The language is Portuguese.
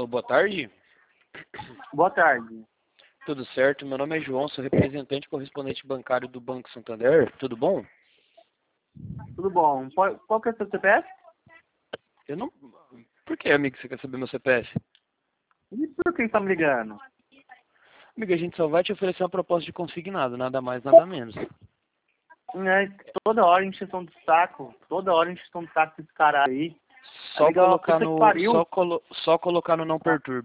Alô, boa tarde. Boa tarde. Tudo certo? Meu nome é João, sou representante correspondente bancário do Banco Santander. Tudo bom? Tudo bom? Qual que é o seu CPF? Eu não... Por que, amigo, você quer saber meu CPF? E por que está me ligando? Amigo, a gente só vai te oferecer uma proposta de consignado, nada mais, nada menos. Toda hora encheção de saco. Toda hora encheção de saco desse cara aí. Só Legal, colocar puta que no... pariu. Só colocar no não perturbe.